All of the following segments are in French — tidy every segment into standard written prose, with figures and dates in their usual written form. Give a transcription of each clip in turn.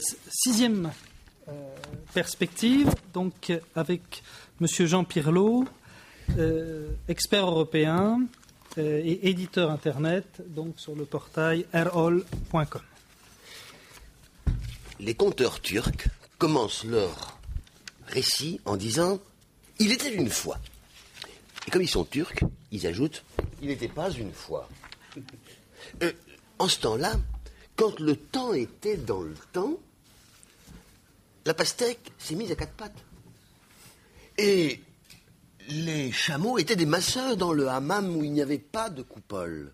Sixième perspective, donc avec M. Jean Pirlot, expert européen et éditeur Internet, donc sur le portail erol.com. Les conteurs turcs commencent leur récit en disant « Il était une fois ». Et comme ils sont turcs, ils ajoutent « Il n'était pas une fois ». En ce temps-là, quand le temps était dans le temps, la pastèque s'est mise à quatre pattes. Et les chameaux étaient des masseurs dans le hammam où il n'y avait pas de coupole.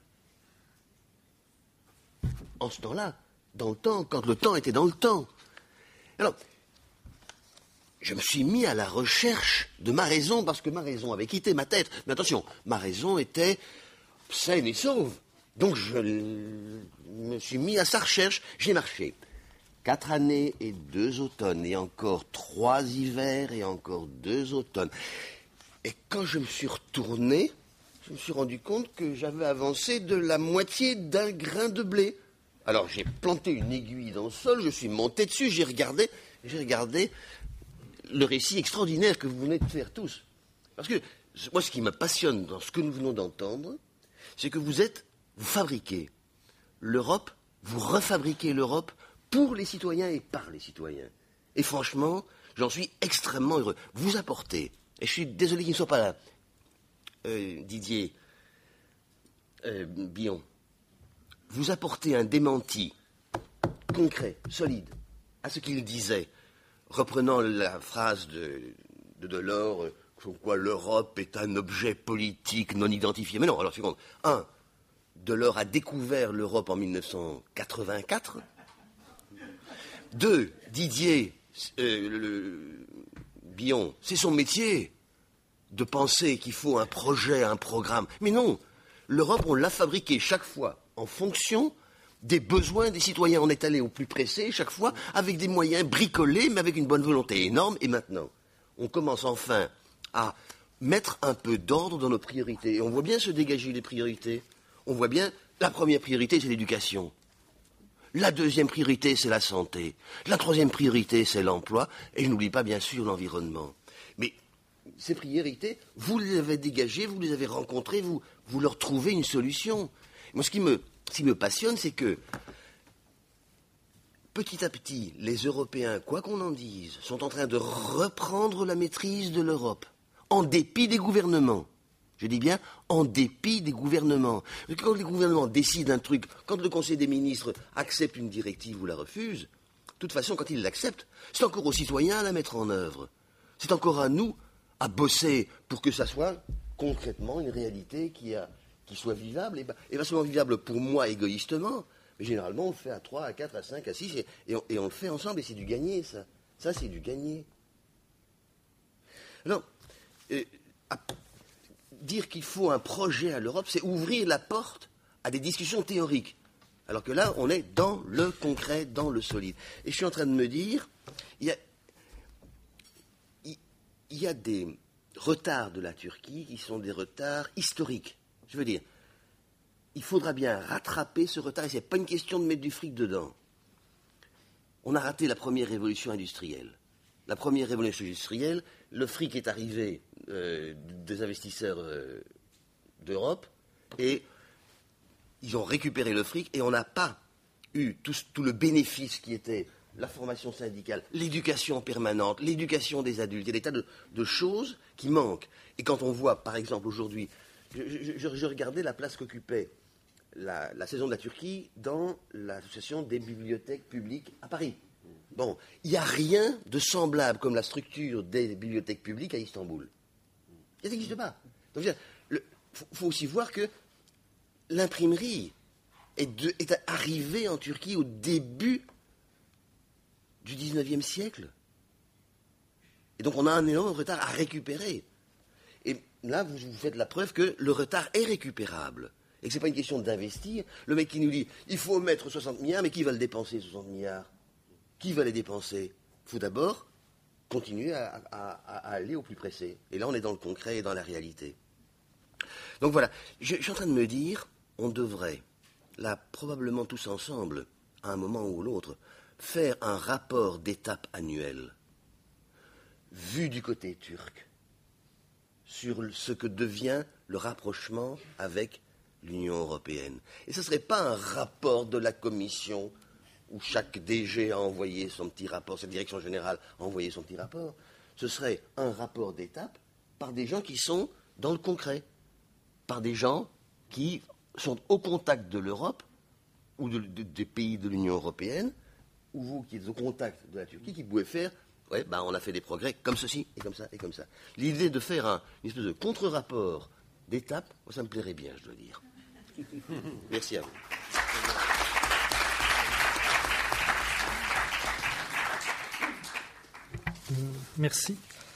En ce temps-là, dans le temps, quand le temps était dans le temps. Alors, je me suis mis à la recherche de ma raison, parce que ma raison avait quitté ma tête. Mais attention, ma raison était saine et sauve. Donc je me suis mis à sa recherche. J'ai marché 4 années et 2 automnes, et encore 3 hivers et encore 2 automnes. Et quand je me suis retourné, je me suis rendu compte que j'avais avancé de la moitié d'un grain de blé. Alors j'ai planté une aiguille dans le sol, je suis monté dessus, j'ai regardé le récit extraordinaire que vous venez de faire tous. Parce que moi, ce qui me passionne dans ce que nous venons d'entendre, c'est que vous fabriquez l'Europe, vous refabriquez l'Europe pour les citoyens et par les citoyens. Et franchement, j'en suis extrêmement heureux. Vous apportez, et je suis désolé qu'il ne soit pas là, Didier Billon, vous apportez un démenti concret, solide, à ce qu'il disait, reprenant la phrase de Delors, comme quoi l'Europe est un objet politique non identifié. Mais non, alors seconde. Delors a découvert l'Europe en 1984. 2, Didier Billon, c'est son métier de penser qu'il faut un projet, un programme. Mais non, l'Europe, on l'a fabriquée chaque fois en fonction des besoins des citoyens. On est allé au plus pressé chaque fois avec des moyens bricolés, mais avec une bonne volonté énorme. Et maintenant, on commence enfin à mettre un peu d'ordre dans nos priorités. Et on voit bien se dégager les priorités. On voit bien, la première priorité, c'est l'éducation. La deuxième priorité, c'est la santé. La troisième priorité, c'est l'emploi. Et je n'oublie pas, bien sûr, l'environnement. Mais ces priorités, vous les avez dégagées, vous les avez rencontrées, vous leur trouvez une solution. Moi, ce qui me passionne, c'est que, petit à petit, les Européens, quoi qu'on en dise, sont en train de reprendre la maîtrise de l'Europe, en dépit des gouvernements. Je dis bien en dépit des gouvernements. Quand les gouvernements décident un truc, quand le Conseil des ministres accepte une directive ou la refuse, de toute façon, quand ils l'acceptent, c'est encore aux citoyens à la mettre en œuvre. C'est encore à nous à bosser pour que ça soit concrètement une réalité qui soit vivable, et pas seulement vivable pour moi égoïstement, mais généralement on le fait à 3, à 4, à 5, à 6, et on le fait ensemble, et c'est du gagné, ça. Ça, c'est du gagné. Alors, dire qu'il faut un projet à l'Europe, c'est ouvrir la porte à des discussions théoriques. Alors que là, on est dans le concret, dans le solide. Et je suis en train de me dire, il y a des retards de la Turquie qui sont des retards historiques. Je veux dire, il faudra bien rattraper ce retard, et ce n'est pas une question de mettre du fric dedans. On a raté la première révolution industrielle. La première révolution industrielle, le fric est arrivé des investisseurs d'Europe, et ils ont récupéré le fric, et on n'a pas eu tout le bénéfice qui était la formation syndicale, l'éducation permanente, l'éducation des adultes. Il y a des tas de choses qui manquent. Et quand on voit, par exemple, aujourd'hui, je regardais la place qu'occupait la saison de la Turquie dans l'association des bibliothèques publiques à Paris. Bon, il n'y a rien de semblable comme la structure des bibliothèques publiques à Istanbul. Ça n'existe pas. Donc, il faut aussi voir que l'imprimerie est arrivée en Turquie au début du XIXe siècle. Et donc on a un énorme retard à récupérer. Et là, vous faites la preuve que le retard est récupérable. Et que ce n'est pas une question d'investir. Le mec qui nous dit, il faut mettre 60 milliards, mais qui va le dépenser, 60 milliards? Qui va les dépenser? Il faut d'abord continuer à aller au plus pressé. Et là, on est dans le concret et dans la réalité. Donc voilà, je suis en train de me dire, on devrait, là, probablement tous ensemble, à un moment ou l'autre, faire un rapport d'étape annuel, vu du côté turc, sur ce que devient le rapprochement avec l'Union européenne. Et ce ne serait pas un rapport de la Commission où chaque DG a envoyé son petit rapport, cette direction générale a envoyé son petit rapport. Ce serait un rapport d'étape par des gens qui sont dans le concret, par des gens qui sont au contact de l'Europe ou des pays de l'Union européenne, ou vous qui êtes au contact de la Turquie, qui pouvez faire, on a fait des progrès comme ceci et comme ça et comme ça. L'idée de faire une espèce de contre-rapport d'étape, ça me plairait bien, je dois dire. Merci à vous. Merci.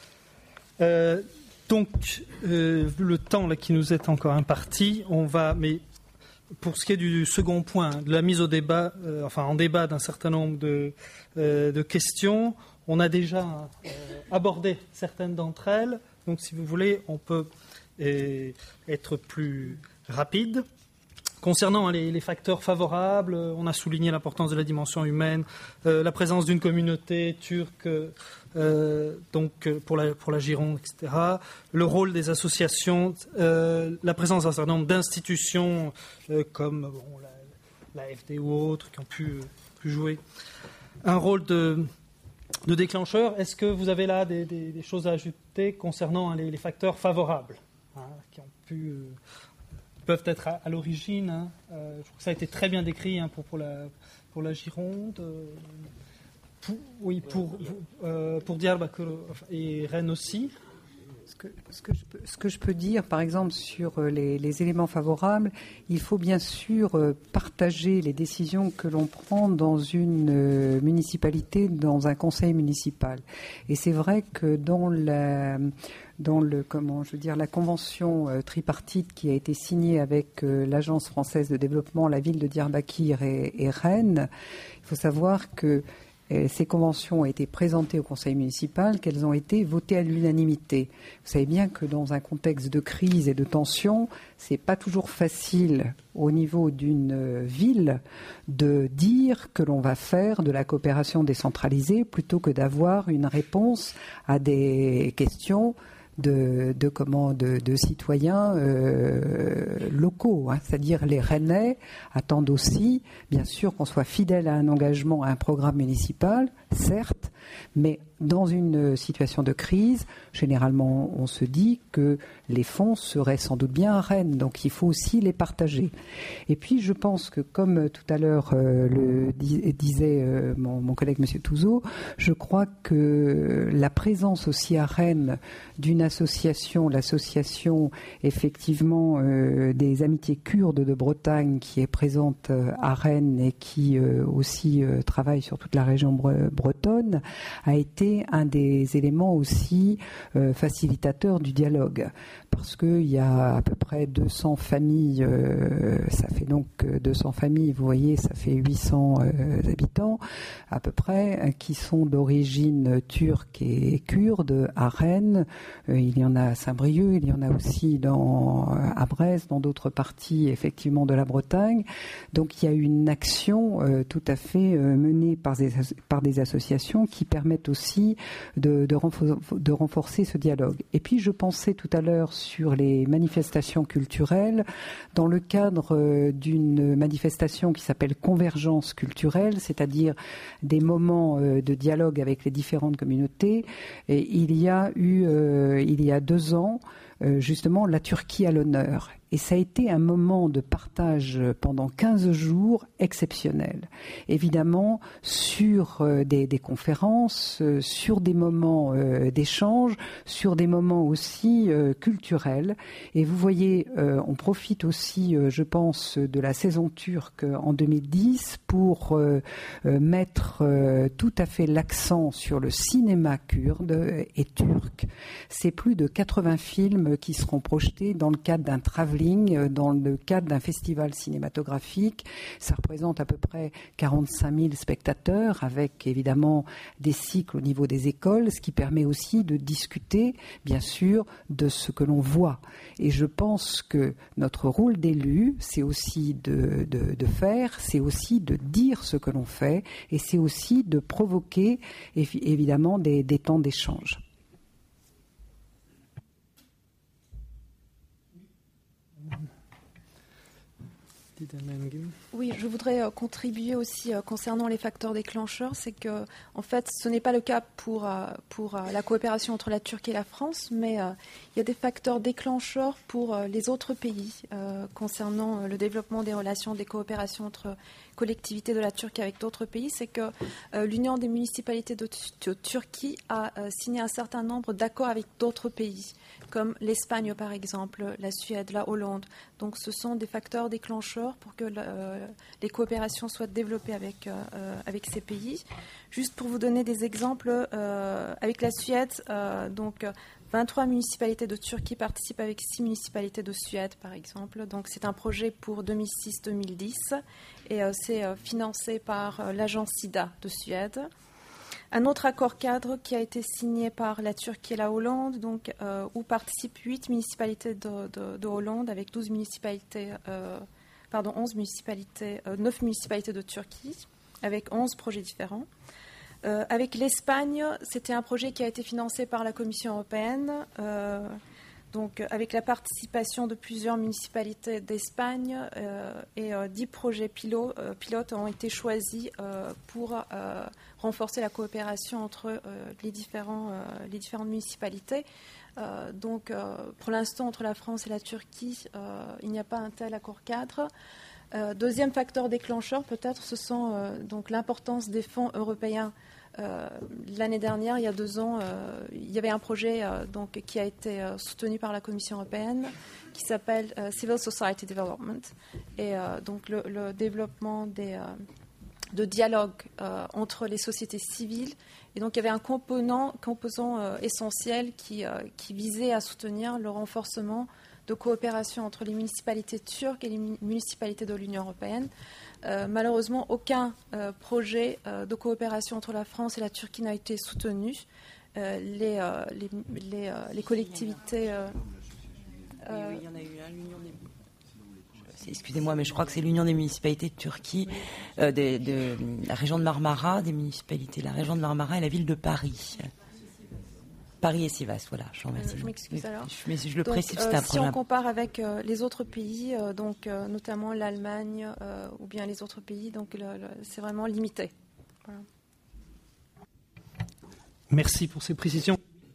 Donc, le temps là, qui nous est encore imparti, mais pour ce qui est du second point, de la mise au débat, en débat d'un certain nombre de questions, on a déjà abordé certaines d'entre elles. Donc, si vous voulez, on peut être plus rapide. Concernant les facteurs favorables, on a souligné l'importance de la dimension humaine, la présence d'une communauté turque pour la Gironde, etc. Le rôle des associations, la présence d'un certain nombre d'institutions comme la FD ou autres qui ont pu jouer un rôle de déclencheur. Est-ce que vous avez là des choses à ajouter concernant les facteurs favorables qui ont pu... peuvent être à l'origine. Je trouve que ça a été très bien décrit pour la Gironde. Pour Diyarbakır et Rennes aussi. Ce que je peux dire, par exemple, sur les éléments favorables, il faut bien sûr partager les décisions que l'on prend dans une municipalité, dans un conseil municipal. Et c'est vrai que dans la convention tripartite qui a été signée avec l'Agence française de développement, la ville de Diyarbakır et Rennes, il faut savoir que ces conventions ont été présentées au conseil municipal, qu'elles ont été votées à l'unanimité. Vous savez bien que dans un contexte de crise et de tension, c'est pas toujours facile au niveau d'une ville de dire que l'on va faire de la coopération décentralisée plutôt que d'avoir une réponse à des questions de citoyens locaux, c'est-à-dire les Rennais attendent aussi, bien sûr, qu'on soit fidèle à un engagement, à un programme municipal, certes, mais dans une situation de crise, généralement, on se dit que les fonds seraient sans doute bien à Rennes, donc il faut aussi les partager. Et puis, je pense que, comme tout à l'heure le disait mon collègue M. Touzeau, je crois que la présence aussi à Rennes d'une association, l'association effectivement des Amitiés Kurdes de Bretagne, qui est présente à Rennes et qui aussi travaille sur toute la région bretonne, a été un des éléments aussi facilitateurs du dialogue. Parce qu'il y a à peu près 200 familles, ça fait donc 200 familles, vous voyez, ça fait 800 habitants à peu près, qui sont d'origine turque et kurde à Rennes. Il y en a à Saint-Brieuc, il y en a aussi à Brest, dans d'autres parties effectivement de la Bretagne. Donc il y a une action tout à fait menée par des associations qui permettent aussi de renforcer ce dialogue. Et puis je pensais tout à l'heure sur les manifestations culturelles, dans le cadre d'une manifestation qui s'appelle Convergence culturelle, c'est-à-dire des moments de dialogue avec les différentes communautés. Et il y a 2 ans, justement, la Turquie à l'honneur. Et ça a été un moment de partage pendant 15 jours exceptionnel. Évidemment, sur des conférences, sur des moments d'échange, sur des moments aussi culturels. Et vous voyez, on profite aussi, je pense, de la saison turque en 2010 pour mettre tout à fait l'accent sur le cinéma kurde et turc. C'est plus de 80 films qui seront projetés dans le cadre d'un travelling sterling dans le cadre d'un festival cinématographique. Ça représente à peu près 45 000 spectateurs, avec évidemment des cycles au niveau des écoles, ce qui permet aussi de discuter, bien sûr, de ce que l'on voit. Et je pense que notre rôle d'élu, c'est aussi de faire, c'est aussi de dire ce que l'on fait, et c'est aussi de provoquer évidemment des temps d'échange. Oui, je voudrais contribuer aussi concernant les facteurs déclencheurs. C'est que, en fait, ce n'est pas le cas pour la coopération entre la Turquie et la France, mais il y a des facteurs déclencheurs pour les autres pays concernant le développement des relations, des coopérations entre collectivités de la Turquie avec d'autres pays. C'est que l'Union des municipalités de Turquie a signé un certain nombre d'accords avec d'autres pays, comme l'Espagne par exemple, la Suède, la Hollande. Donc ce sont des facteurs déclencheurs pour que les coopérations soient développées avec ces pays. Juste pour vous donner des exemples, avec la Suède, donc 23 municipalités de Turquie participent avec 6 municipalités de Suède par exemple. Donc c'est un projet pour 2006-2010 et c'est financé par l'agence SIDA de Suède. Un autre accord cadre qui a été signé par la Turquie et la Hollande, donc, où participent 8 municipalités de Hollande avec 11 municipalités de Turquie, avec 11 projets différents. Avec l'Espagne, c'était un projet qui a été financé par la Commission européenne, donc avec la participation de plusieurs municipalités d'Espagne et 10 projets pilotes ont été choisis pour renforcer la coopération entre les différentes municipalités. Donc, pour l'instant, entre la France et la Turquie, il n'y a pas un tel accord cadre. Deuxième facteur déclencheur, peut-être, ce sont donc l'importance des fonds européens. L'année dernière, il y a 2 ans, il y avait un projet qui a été soutenu par la Commission européenne qui s'appelle Civil Society Development. Et donc le développement de dialogue entre les sociétés civiles. Et donc il y avait un composant essentiel qui visait à soutenir le renforcement de coopération entre les municipalités turques et les municipalités de l'Union européenne. Malheureusement, aucun projet de coopération entre la France et la Turquie n'a été soutenu. Les collectivités... Oui, il y en a eu un, l'Union des... Excusez-moi, mais je crois que c'est l'Union des municipalités de Turquie, de la région de Marmara, des municipalités de la région de Marmara et la ville de Paris. Paris et Sivas, voilà, je vous remercie. Je m'excuse alors. Mais je le précise, c'est un si problème. on compare avec les autres pays, notamment l'Allemagne ou bien les autres pays, donc c'est vraiment limité. Voilà. Merci pour ces précisions.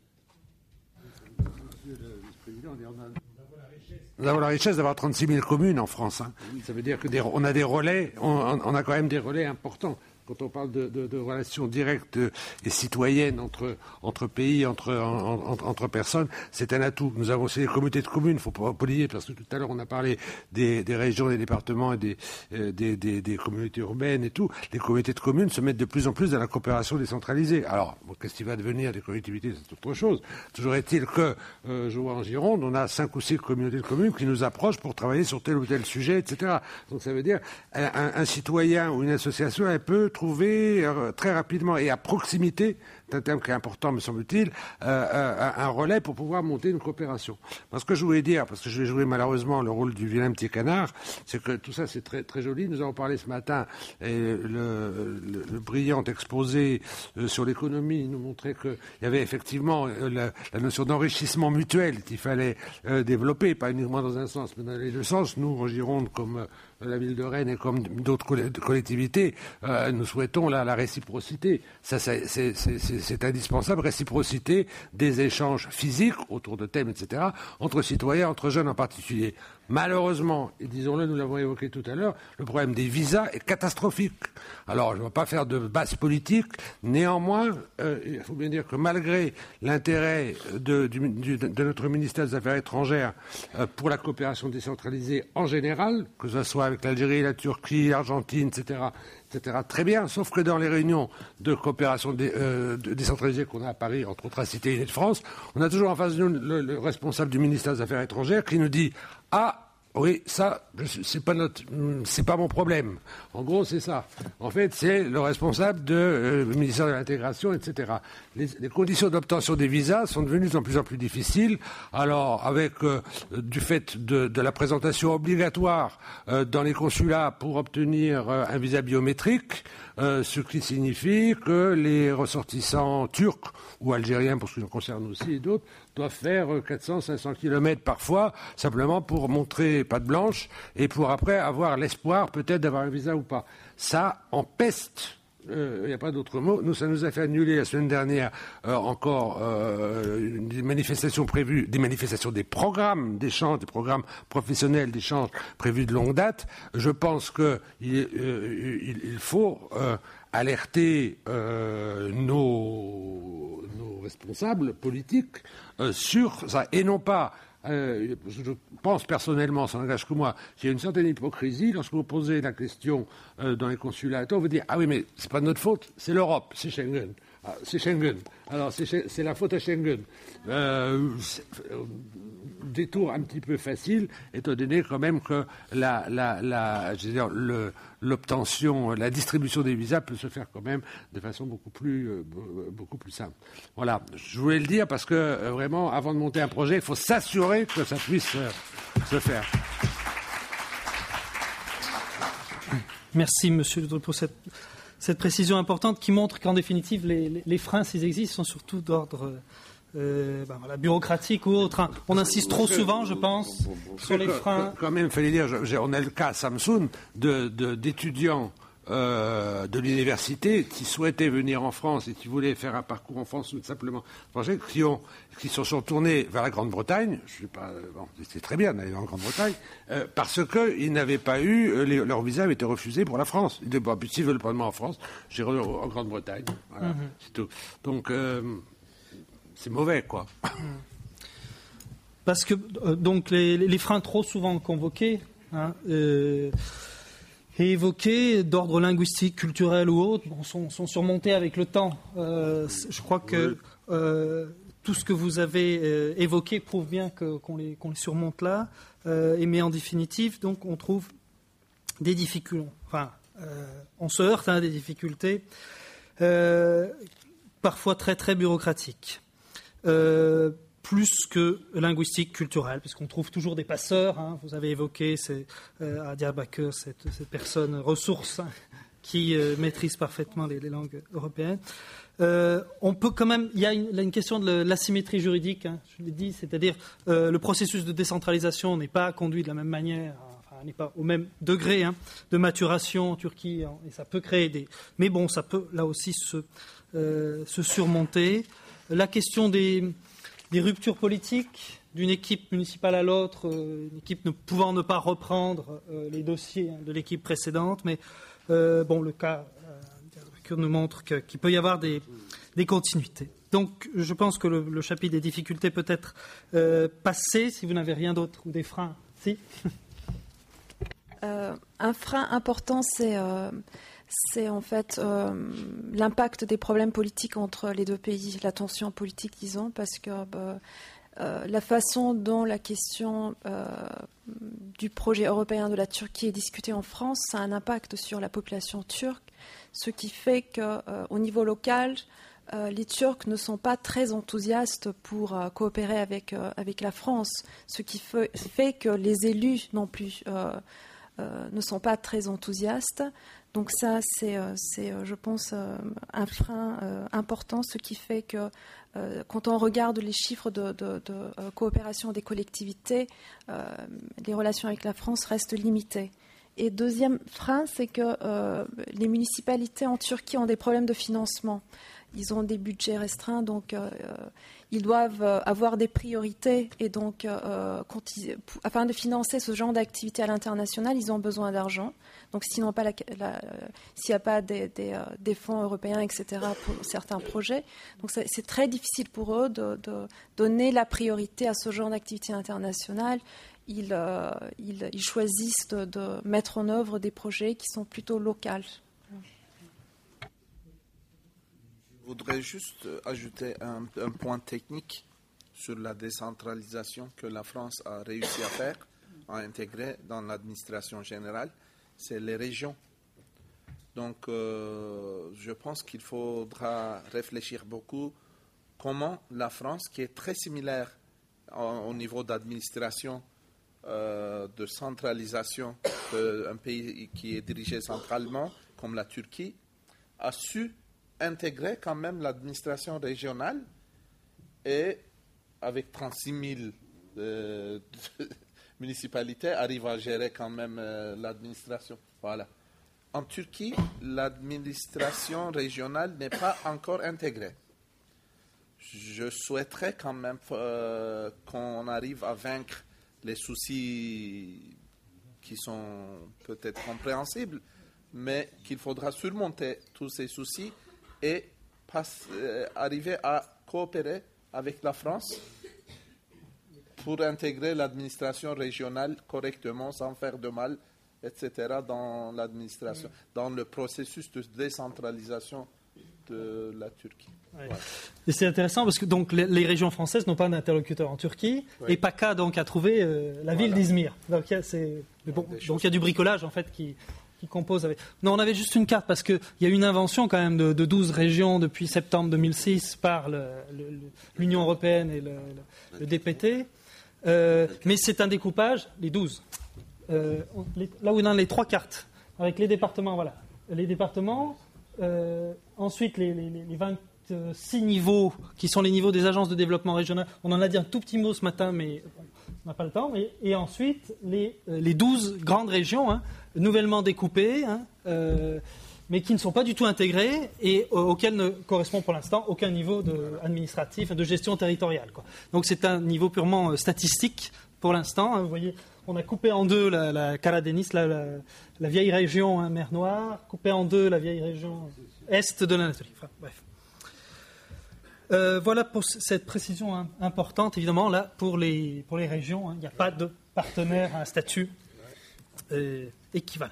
Nous avons la richesse d'avoir 36 000 communes en France. Hein. Ça veut dire qu'on a des relais, on a quand même des relais importants. Quand on parle de relations directes et citoyennes entre pays, entre personnes, c'est un atout. Nous avons aussi les communautés de communes, il ne faut pas oublier, parce que tout à l'heure on a parlé des régions, des départements et des communautés urbaines et tout. Les communautés de communes se mettent de plus en plus dans la coopération décentralisée. Alors, qu'est-ce qui va devenir des collectivités, c'est autre chose. Toujours est-il que, je vois en Gironde, on a 5 ou 6 communautés de communes qui nous approchent pour travailler sur tel ou tel sujet, etc. Donc ça veut dire, un citoyen ou une association, elle peut trouver très rapidement et à proximité, c'est un terme qui est important me semble-t-il, un relais pour pouvoir monter une coopération. Parce que je voulais dire, parce que je vais jouer malheureusement le rôle du vilain petit canard, c'est que tout ça c'est très, très joli. Nous avons parlé ce matin, et le brillant exposé sur l'économie nous montrait qu'il y avait effectivement la notion d'enrichissement mutuel qu'il fallait développer, pas uniquement dans un sens, mais dans les deux sens. Nous, en Gironde, comme la ville de Rennes et comme d'autres collectivités, nous souhaitons la réciprocité. Ça, c'est indispensable, réciprocité des échanges physiques autour de thèmes, etc., entre citoyens, entre jeunes en particulier. Malheureusement, et disons-le, nous l'avons évoqué tout à l'heure, le problème des visas est catastrophique. Alors, je ne vais pas faire de base politique, néanmoins, il faut bien dire que malgré l'intérêt de notre ministère des Affaires étrangères pour la coopération décentralisée en général, que ce soit avec l'Algérie, la Turquie, l'Argentine, etc., très bien, sauf que dans les réunions de coopération décentralisée qu'on a à Paris, entre autres à Cité Île-de-France, on a toujours en face de nous le responsable du ministère des Affaires étrangères qui nous dit « Ah, Oui, ça, c'est pas mon problème. En gros, c'est ça. En fait, c'est le responsable du ministère de l'Intégration, etc. Les conditions d'obtention des visas sont devenues de plus en plus difficiles. Alors, avec du fait de la présentation obligatoire dans les consulats pour obtenir un visa biométrique, ce qui signifie que les ressortissants turcs ou algériens, pour ce qui nous concerne aussi, et d'autres, doivent faire 400-500 kilomètres parfois, simplement pour montrer patte blanche et pour après avoir l'espoir peut-être d'avoir un visa ou pas. Ça empeste. Il n'y a pas d'autre mot. Nous, ça nous a fait annuler la semaine dernière encore des manifestations prévues, des programmes d'échange, des programmes professionnels d'échange prévus de longue date. Je pense qu'il faut alerter nos responsables politiques sur ça, et non pas. Je pense personnellement, ça n'engage que moi, qu'il y a une certaine hypocrisie lorsque vous posez la question dans les consulats. On vous dit ah oui, mais c'est pas de notre faute, c'est l'Europe, c'est Schengen. Ah, c'est Schengen. Alors c'est la faute à Schengen. Détour un petit peu facile, étant donné quand même que l'obtention, la distribution des visas peut se faire quand même de façon beaucoup plus simple. Voilà, je voulais le dire parce que vraiment, avant de monter un projet, il faut s'assurer que ça puisse se faire. Merci, Monsieur Ledru, pour cette précision importante qui montre qu'en définitive, les freins, s'ils existent, sont surtout d'ordre bureaucratique ou autre. Hein. On insiste trop souvent, je pense, sur les freins. Quand même, il fallait dire, on a le cas à Samsun d'étudiants de l'université qui souhaitaient venir en France et qui voulaient faire un parcours en France tout simplement, qui se sont tournés vers la Grande-Bretagne. C'était très bien d'aller en Grande-Bretagne parce qu'ils n'avaient pas eu leur visa avait été refusé pour la France. Ils disaient s'ils veulent pas de moi en France, j'irai en Grande-Bretagne. Voilà, c'est tout. Donc c'est mauvais, quoi. Parce que donc les freins trop souvent convoqués et évoqués d'ordre linguistique, culturel ou autre, sont surmontés avec le temps. Je crois que tout ce que vous avez évoqué prouve bien qu'on les surmonte là. Mais en définitive, donc, on trouve des difficultés. Enfin, on se heurte à des difficultés parfois très très bureaucratiques. Plus que linguistique, culturelle, puisqu'on trouve toujours des passeurs. Hein. Vous avez évoqué à Diyarbakır cette personne ressource qui maîtrise parfaitement les langues européennes. On peut quand même. Il y a une question de l'asymétrie juridique. Hein, je l'ai dit, c'est-à-dire le processus de décentralisation n'est pas conduit de la même manière. Enfin, n'est pas au même degré de maturation en Turquie, et ça peut créer des. Mais bon, ça peut là aussi se surmonter. La question des ruptures politiques d'une équipe municipale à l'autre, une équipe ne pouvant ne pas reprendre les dossiers de l'équipe précédente, mais le cas nous montre qu'il peut y avoir des continuités. Donc je pense que le chapitre des difficultés peut être passé, si vous n'avez rien d'autre, ou des freins. Si. Un frein important, c'est en fait l'impact des problèmes politiques entre les deux pays, la tension politique, disons, parce que la façon dont la question du projet européen de la Turquie est discutée en France, ça a un impact sur la population turque, ce qui fait qu'au niveau local, les Turcs ne sont pas très enthousiastes pour coopérer avec la France, ce qui fait que les élus non plus ne sont pas très enthousiastes. Donc ça, c'est je pense, un frein important, ce qui fait que quand on regarde les chiffres de coopération des collectivités, les relations avec la France restent limitées. Et deuxième frein, c'est que les municipalités en Turquie ont des problèmes de financement. Ils ont des budgets restreints, donc ils doivent avoir des priorités. Et donc, afin de financer ce genre d'activité à l'international, ils ont besoin d'argent. Donc, s'il n'y a pas des fonds européens, etc., pour certains projets, donc c'est très difficile pour eux de donner la priorité à ce genre d'activité internationale. Ils choisissent de mettre en œuvre des projets qui sont plutôt locaux. Je voudrais juste ajouter un point technique sur la décentralisation que la France a réussi à faire. à intégrer dans l'administration générale, c'est les régions. Donc, je pense qu'il faudra réfléchir beaucoup comment la France, qui est très similaire au niveau d'administration, de centralisation d'un pays qui est dirigé centralement, comme la Turquie, a su intégrer quand même l'administration régionale et avec 36 000 municipalités, arrive à gérer quand même l'administration. Voilà. En Turquie, l'administration régionale n'est pas encore intégrée. Je souhaiterais quand même qu'on arrive à vaincre les soucis qui sont peut-être compréhensibles, mais qu'il faudra surmonter tous ces soucis et arriver à coopérer avec la France pour intégrer l'administration régionale correctement, sans faire de mal, etc., dans l'administration, dans le processus de décentralisation de la Turquie. Ouais. Et c'est intéressant parce que donc, les régions françaises n'ont pas d'interlocuteur en Turquie, et PACA donc, a trouvé la ville d'Izmir. Donc il y a du bricolage en fait qui compose avec. Non, on avait juste une carte parce qu'il y a eu une invention quand même de 12 régions depuis septembre 2006 par l'Union européenne et le DPT. Mais c'est un découpage, les 12. Là où on a les 3 cartes, avec les départements, voilà. Les départements, ensuite les 26 niveaux, qui sont les niveaux des agences de développement régional. On en a dit un tout petit mot ce matin, mais on n'a pas le temps. Et ensuite, les 12 grandes régions, hein, nouvellement découpées, hein, mais qui ne sont pas du tout intégrées et auxquelles ne correspond pour l'instant aucun niveau administratif, de gestion territoriale, quoi. Donc c'est un niveau purement statistique pour l'instant. Hein, vous voyez, on a coupé en deux la Karadeniz, la vieille région, hein, mer Noire, coupé en deux la vieille région est de l'Anatolie. Enfin, bref. Voilà pour cette précision importante, évidemment, là, pour les régions. Il n'y a pas de partenaire à un statut équivalent.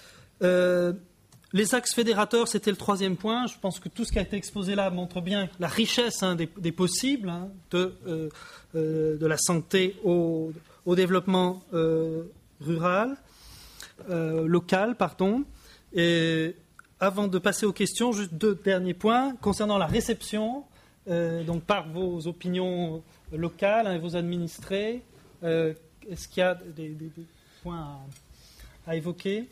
Les axes fédérateurs, c'était le 3e point. Je pense que tout ce qui a été exposé là montre bien la richesse des possibles, hein, de la santé au développement rural, local, pardon. Et avant de passer aux questions, juste 2 derniers points concernant la réception. Donc par vos opinions locales, hein, et vos administrés, est-ce qu'il y a des points à évoquer?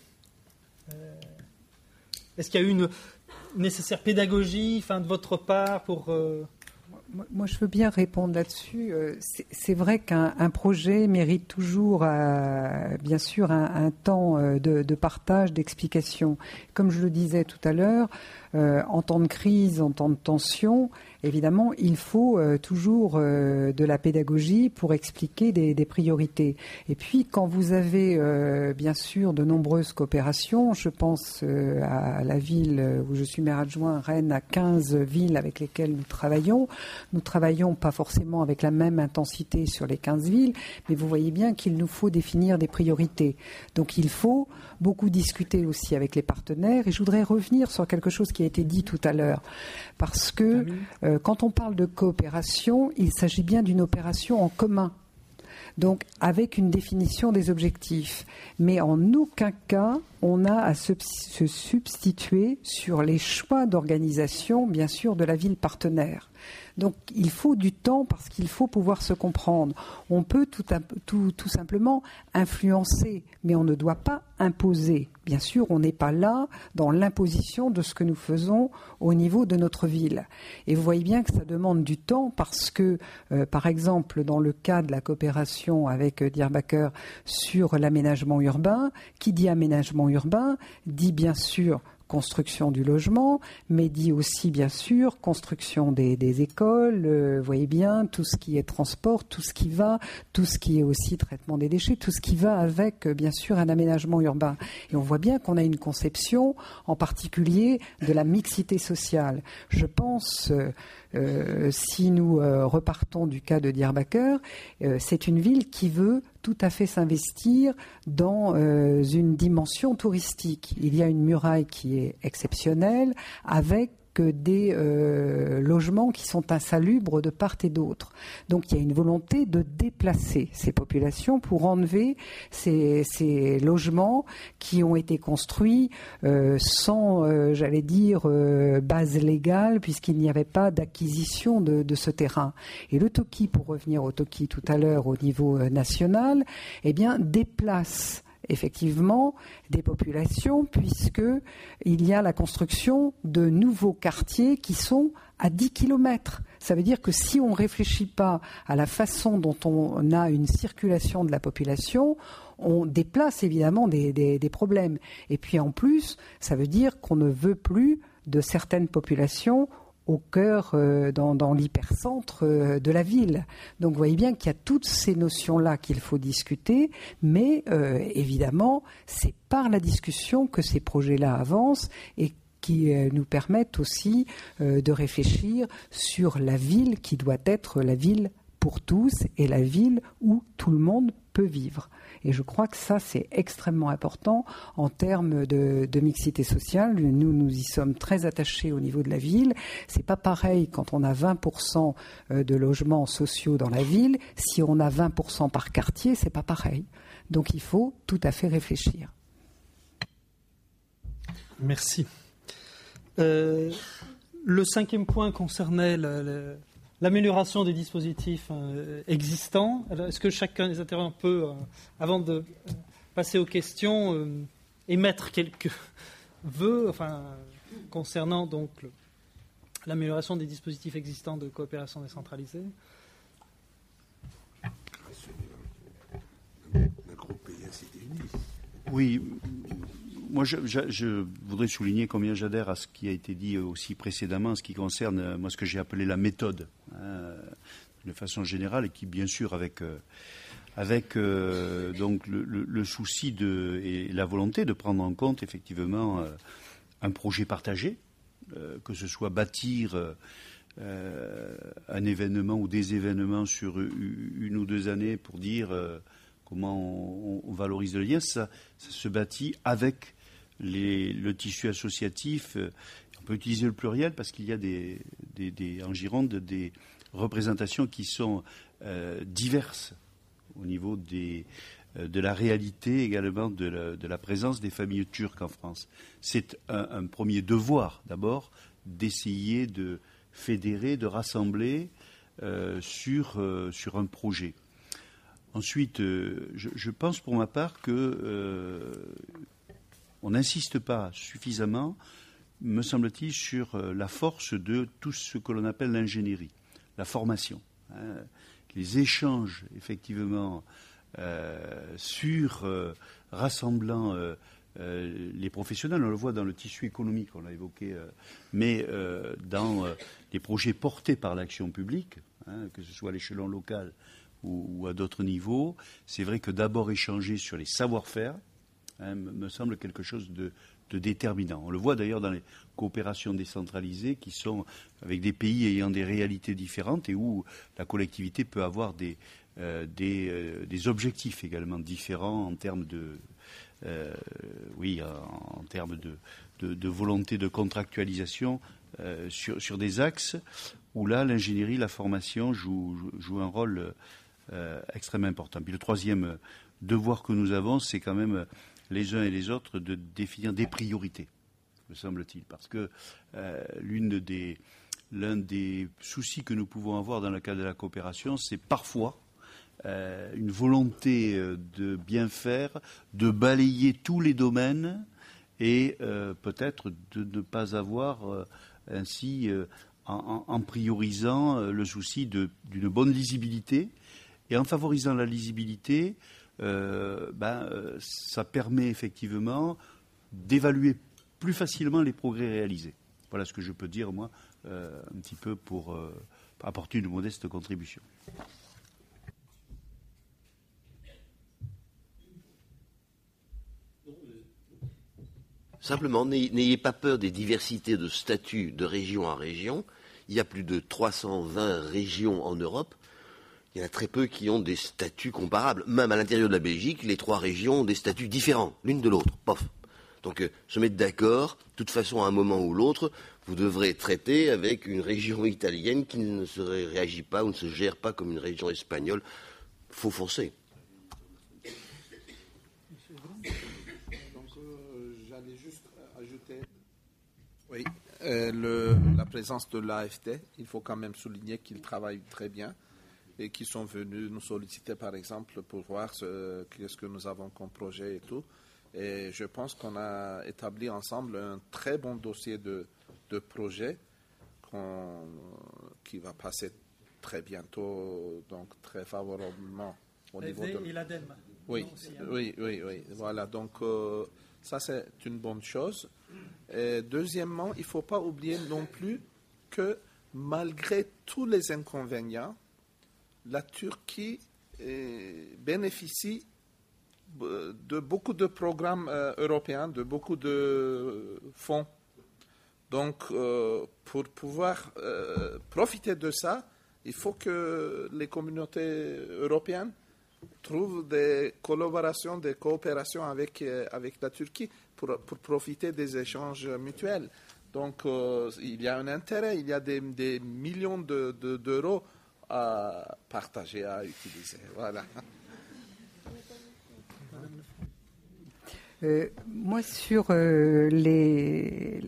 Est-ce qu'il y a eu une nécessaire pédagogie de votre part pour... Moi, je veux bien répondre là-dessus. C'est vrai qu'un projet mérite toujours, bien sûr, un temps de partage, d'explication. Comme je le disais tout à l'heure, en temps de crise, en temps de tension, évidemment, il faut toujours de la pédagogie pour expliquer des priorités. Et puis, quand vous avez, bien sûr, de nombreuses coopérations, je pense à la ville où je suis maire adjoint, Rennes, à 15 villes avec lesquelles nous travaillons. Nous travaillons pas forcément avec la même intensité sur les 15 villes, mais vous voyez bien qu'il nous faut définir des priorités. Donc, il faut beaucoup discuter aussi avec les partenaires. Et je voudrais revenir sur quelque chose qui a été dit tout à l'heure. Parce que quand on parle de coopération, il s'agit bien d'une opération en commun. Donc, avec une définition des objectifs. Mais en aucun cas, on a à se substituer sur les choix d'organisation, bien sûr, de la ville partenaire. Donc, il faut du temps parce qu'il faut pouvoir se comprendre. On peut tout simplement influencer, mais on ne doit pas imposer. Bien sûr, on n'est pas là dans l'imposition de ce que nous faisons au niveau de notre ville. Et vous voyez bien que ça demande du temps parce que, par exemple, dans le cas de la coopération avec Diyarbakır sur l'aménagement urbain, qui dit aménagement urbain dit bien sûr construction du logement, mais dit aussi bien sûr construction des écoles, vous voyez bien, tout ce qui est transport, tout ce qui est aussi traitement des déchets, tout ce qui va avec bien sûr un aménagement urbain. Et on voit bien qu'on a une conception en particulier de la mixité sociale. Je pense, si nous repartons du cas de Diyarbakır, c'est une ville qui veut tout à fait s'investir dans une dimension touristique. Il y a une muraille qui est exceptionnelle avec que des logements qui sont insalubres de part et d'autre. Donc il y a une volonté de déplacer ces populations pour enlever ces logements qui ont été construits sans, j'allais dire, base légale, puisqu'il n'y avait pas d'acquisition de ce terrain. Et le TOKI, pour revenir au TOKI tout à l'heure au niveau national, eh bien déplace effectivement des populations, puisqu'il y a la construction de nouveaux quartiers qui sont à 10 kilomètres. Ça veut dire que si on ne réfléchit pas à la façon dont on a une circulation de la population, on déplace évidemment des problèmes. Et puis en plus, ça veut dire qu'on ne veut plus de certaines populations au cœur, dans l'hypercentre de la ville. Donc vous voyez bien qu'il y a toutes ces notions-là qu'il faut discuter, mais évidemment, c'est par la discussion que ces projets-là avancent et qui nous permettent aussi de réfléchir sur la ville qui doit être la ville pour tous et la ville où tout le monde peut vivre. Et je crois que ça, c'est extrêmement important en termes de mixité sociale. Nous y sommes très attachés au niveau de la ville. C'est pas pareil quand on a 20% de logements sociaux dans la ville. Si on a 20% par quartier, c'est pas pareil. Donc il faut tout à fait réfléchir. Merci. Le 5e point concernait l'amélioration des dispositifs existants. Alors, est-ce que chacun des intervenants peut, avant de passer aux questions, émettre quelques vœux concernant donc l'amélioration des dispositifs existants de coopération décentralisée? Oui, moi je voudrais souligner combien j'adhère à ce qui a été dit aussi précédemment en ce qui concerne ce que j'ai appelé la méthode, de façon générale, et qui bien sûr avec donc le souci et la volonté de prendre en compte effectivement un projet partagé, que ce soit bâtir un événement ou des événements sur 1 ou 2 années pour dire comment on valorise le lien, ça se bâtit avec le tissu associatif. On peut utiliser le pluriel parce qu'il y a en Gironde des représentations qui sont diverses au niveau de la réalité également de la présence des familles turques en France. C'est un premier devoir d'abord d'essayer de fédérer, de rassembler sur un projet. Ensuite, je pense pour ma part que on n'insiste pas suffisamment, me semble-t-il, sur la force de tout ce que l'on appelle l'ingénierie, la formation, les échanges effectivement sur rassemblant les professionnels. On le voit dans le tissu économique, on l'a évoqué, mais dans les projets portés par l'action publique, que ce soit à l'échelon local ou à d'autres niveaux, c'est vrai que d'abord échanger sur les savoir-faire me semble quelque chose de déterminant. On le voit d'ailleurs dans les coopérations décentralisées qui sont avec des pays ayant des réalités différentes et où la collectivité peut avoir des objectifs également différents en termes en termes de volonté de contractualisation sur des axes où là l'ingénierie, la formation joue un rôle extrêmement important. Puis le 3e devoir que nous avons, c'est quand même les uns et les autres de définir des priorités, me semble-t-il, parce que l'un des soucis que nous pouvons avoir dans le cadre de la coopération, c'est parfois une volonté de bien faire, de balayer tous les domaines et peut-être de ne pas avoir ainsi, en priorisant le souci d'une bonne lisibilité. Et en favorisant la lisibilité, ça permet effectivement d'évaluer plus facilement les progrès réalisés. Voilà ce que je peux dire, moi, un petit peu pour apporter une modeste contribution. Simplement, n'ayez pas peur des diversités de statuts de région en région. Il y a plus de 320 régions en Europe. Il y en a très peu qui ont des statuts comparables. Même à l'intérieur de la Belgique, les 3 régions ont des statuts différents, l'une de l'autre. Pof. Donc se mettre d'accord, de toute façon à un moment ou l'autre, vous devrez traiter avec une région italienne qui ne se réagit pas ou ne se gère pas comme une région espagnole. Faut foncer. Donc j'allais juste ajouter, oui, la présence de l'AFD, il faut quand même souligner qu'ils travaillent très bien et qu'ils sont venus nous solliciter par exemple pour voir qu'est-ce que nous avons comme projet et tout. Et je pense qu'on a établi ensemble un très bon dossier de projet qui va passer très bientôt, donc très favorablement au niveau de... Et l'ADEME. Oui, oui. Voilà, donc ça c'est une bonne chose. Et deuxièmement, il ne faut pas oublier non plus que malgré tous les inconvénients, la Turquie bénéficie de beaucoup de programmes européens, de beaucoup de fonds. Donc, pour pouvoir profiter de ça, il faut que les communautés européennes trouvent des collaborations, des coopérations avec la Turquie pour profiter des échanges mutuels. Donc, il y a un intérêt, il y a des millions d'euros à partager, à utiliser. Voilà. Moi, sur les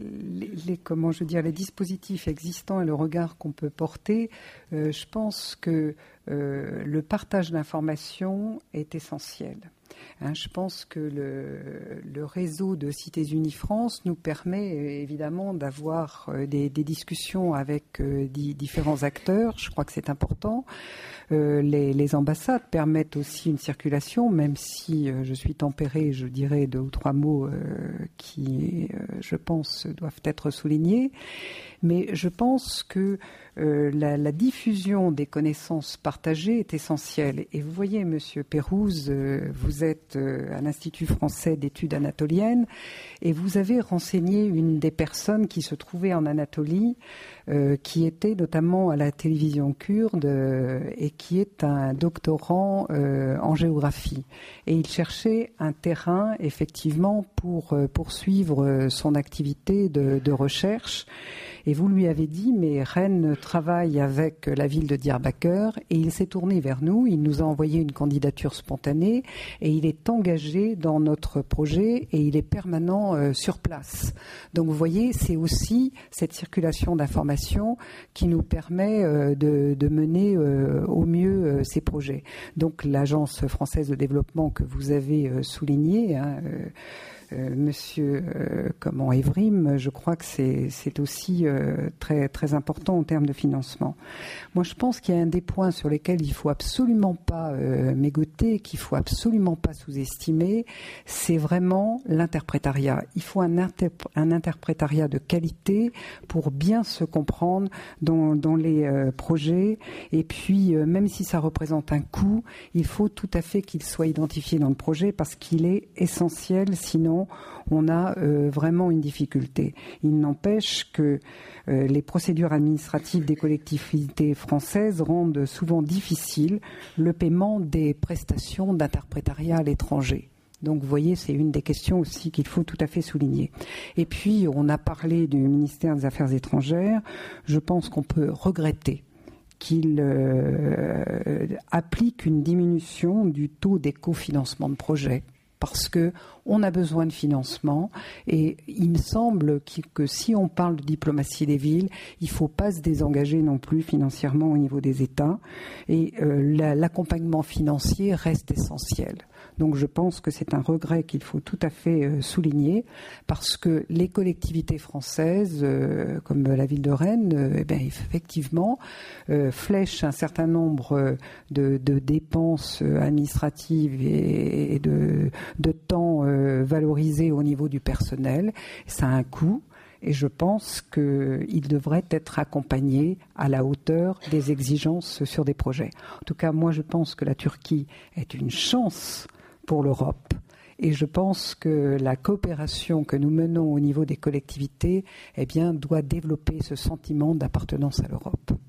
dispositifs existants et le regard qu'on peut porter, je pense que le partage d'informations est essentiel. Je pense que le réseau de Cités Unies France nous permet évidemment d'avoir des discussions avec différents acteurs. Je crois que c'est important. Les ambassades permettent aussi une circulation, même si je suis tempérée, je dirais 2 ou 3 mots qui, je pense, doivent être soulignés. Mais je pense que la diffusion des connaissances partagées est essentielle. Et vous voyez, Monsieur Pérouse, vous êtes à l'Institut français d'études anatoliennes et vous avez renseigné une des personnes qui se trouvait en Anatolie, qui était notamment à la télévision kurde et qui est un doctorant en géographie. Et il cherchait un terrain, effectivement, pour poursuivre son activité de recherche. Et vous lui avez dit, mais Rennes travaille avec la ville de Diyarbakır, et il s'est tourné vers nous, il nous a envoyé une candidature spontanée, et il est engagé dans notre projet, et il est permanent sur place. Donc vous voyez, c'est aussi cette circulation d'informations qui nous permet de mener au mieux ces projets. Donc l'Agence française de développement que vous avez soulignée, Monsieur Evrim, je crois que c'est aussi très très important en termes de financement. Moi, je pense qu'il y a un des points sur lesquels il faut absolument pas mégoter, qu'il faut absolument pas sous-estimer, c'est vraiment l'interprétariat. Il faut un interprétariat de qualité pour bien se comprendre dans les projets. Et puis, même si ça représente un coût, il faut tout à fait qu'il soit identifié dans le projet parce qu'il est essentiel, sinon on a vraiment une difficulté. Il n'empêche que les procédures administratives des collectivités françaises rendent souvent difficile le paiement des prestations d'interprétariat à l'étranger. Donc, vous voyez, c'est une des questions aussi qu'il faut tout à fait souligner. Et puis, on a parlé du ministère des Affaires étrangères. Je pense qu'on peut regretter qu'il applique une diminution du taux des cofinancements de projets. Parce que on a besoin de financement et il me semble que si on parle de diplomatie des villes, il ne faut pas se désengager non plus financièrement au niveau des États et l'accompagnement financier reste essentiel. Donc je pense que c'est un regret qu'il faut tout à fait souligner parce que les collectivités françaises, comme la ville de Rennes, effectivement, flèchent un certain nombre de dépenses administratives et de temps valorisé au niveau du personnel. Ça a un coût. Et je pense qu'il devrait être accompagné à la hauteur des exigences sur des projets. En tout cas, moi, je pense que la Turquie est une chance pour l'Europe. Et je pense que la coopération que nous menons au niveau des collectivités, doit développer ce sentiment d'appartenance à l'Europe.